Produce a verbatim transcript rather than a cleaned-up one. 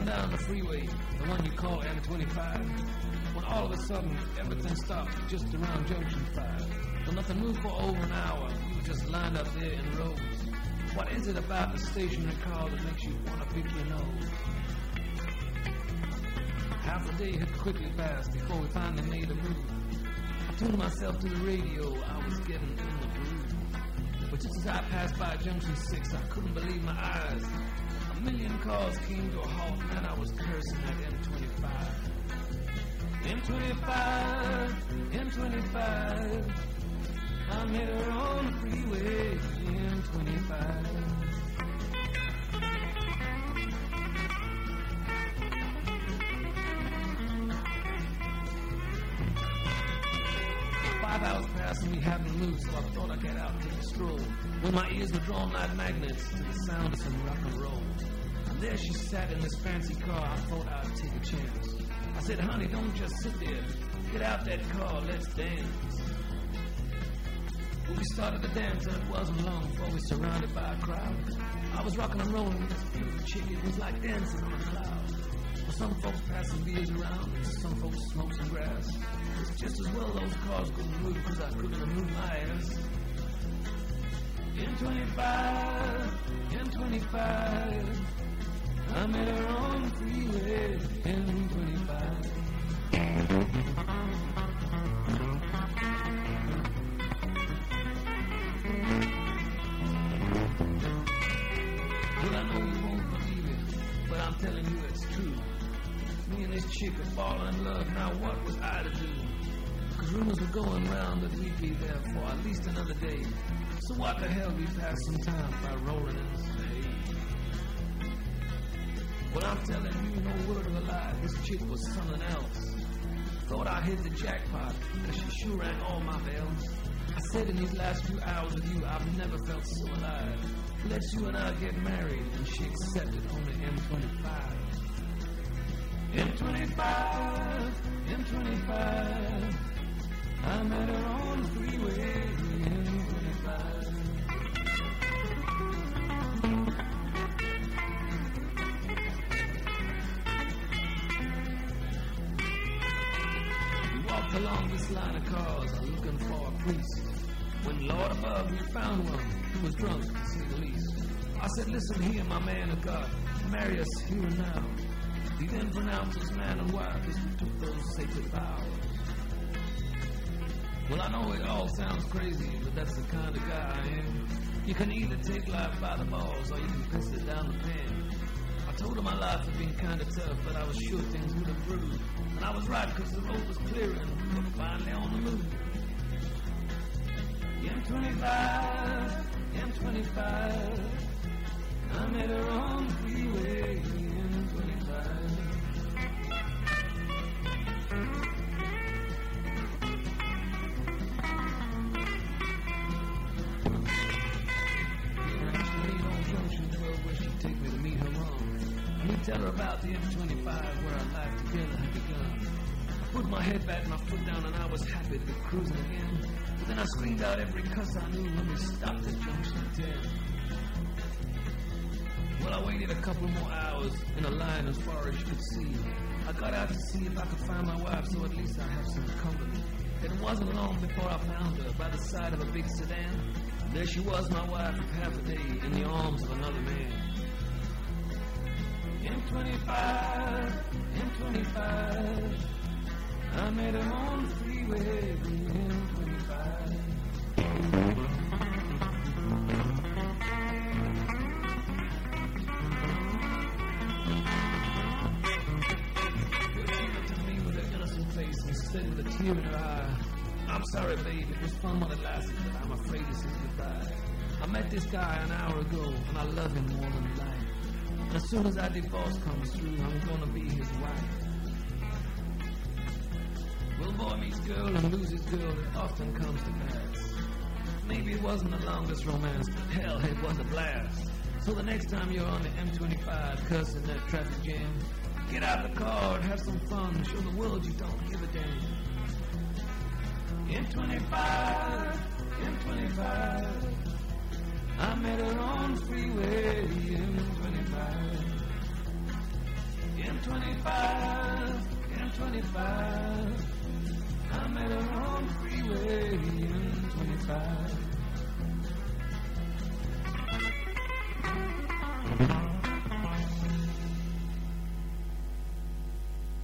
driving down the freeway, the one you call M twenty-five, when all of a sudden everything stopped just around Junction five. Well, nothing moved for over an hour. We were just lined up there in rows. What is it about the stationary car that makes you want to pick your nose? Half a day had quickly passed before we finally made a move. I tuned myself to the radio. I was getting in the groove. But just as I passed by Junction six, I couldn't believe my eyes. A million cars came to a halt, and I was cursing at M twenty-five. M twenty-five, M twenty-five, I'm here on the freeway, M twenty-five. Five hours passed and we hadn't moved, so I thought I'd get out and take a stroll. When my ears were drawn like magnets to the sound of some rock and roll. And there she sat in this fancy car, I thought I'd take a chance. I said, honey, don't just sit there. Get out that car, let's dance. Well, we started to dance and it wasn't long before we were surrounded by a crowd. I was rocking and rolling with this beautiful chick. It was like dancing on a cloud. Well, some folks passing beers around and some folks smoked some grass. It's just as well those cars couldn't move because I couldn't have moved my ass. M twenty-five, M twenty-five, I'm here on the freeway, M twenty-five. Well, I know you won't believe it, but I'm telling you it's true. Me and this chick are falling in love. Now what was I to do? Because rumors were going round that we'd be there for at least another day. So what the hell, we passed some time by rolling in the spade. Well, I'm telling you, no word of a lie, this chick was something else. Thought I hit the jackpot, because she sure rang all my bells. I said in these last few hours with you, I've never felt so alive. Let's you and I get married, and she accepted on the M twenty-five. M twenty-five, M twenty-five, I met her on the freeway, M twenty-five. We walked along this line of cars, looking for a priest. When Lord above, we found one who was drunk, to say the least. I said, listen here, my man of God, marry us here and now. He then pronounced us man and wife as we took those sacred vows. Well, I know it all sounds crazy, but that's the kind of guy I am. You can either take life by the balls or you can piss it down the pan. I told her my life had been kind of tough, but I was sure things would improve. And I was right because the road was clearing and we were finally on the move. M twenty-five, M twenty-five, I met her on the freeway, M twenty-five. Tell her about the M twenty-five where our life together had begun. I put my head back, my foot down, and I was happy to be cruising again. But then I screamed out every cuss I knew when we stopped at Junction ten. Well, I waited a couple more hours in a line as far as you could see. I got out to see if I could find my wife, so at least I have some company. It wasn't long before I found her by the side of a big sedan. There she was, my wife, for half a day in the arms of another man. M twenty-five, M twenty-five, I met him on the freeway, M twenty-five. She looked at me with her innocent face and said with a tear in her eye, I'm sorry, babe, it was fun while it lasted, but I'm afraid this is goodbye. I met this guy an hour ago, and I love him more than life. As soon as our divorce comes through, I'm gonna be his wife. Well, boy meets girl and loses girl, it often comes to pass. Maybe it wasn't the longest romance, but hell, it was a blast. So the next time you're on the M twenty-five cussing that traffic jam, get out the car and have some fun, show the world you don't give a damn. M twenty-five, M twenty-five, I met her on the freeway, M twenty-five. twenty-five. I met her on the freeway in twenty-five.